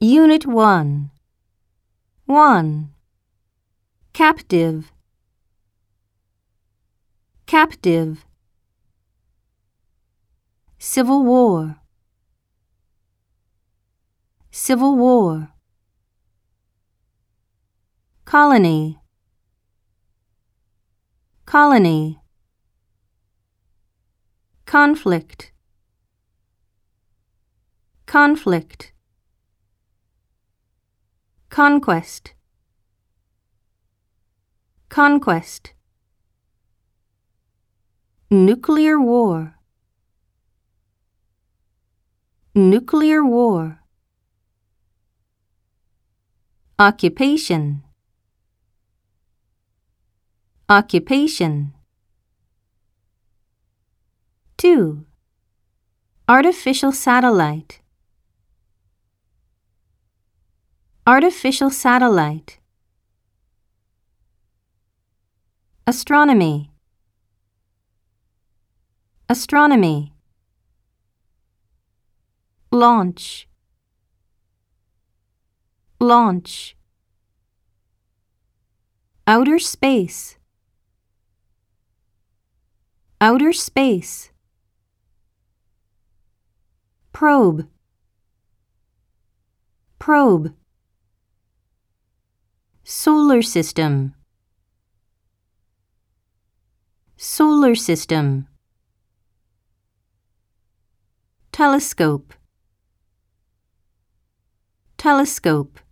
Unit 1. 1. Captive. Captive. Civil War. Civil War. Colony. Colony. Conflict. Conflict. Conquest. Conquest. Nuclear war. Nuclear war. Occupation. Occupation. 2. Artificial satellite. Artificial satellite. Astronomy. Astronomy. Launch. Launch. Outer space. Outer space. Probe. Probe. Solar system. Solar system. Telescope. Telescope.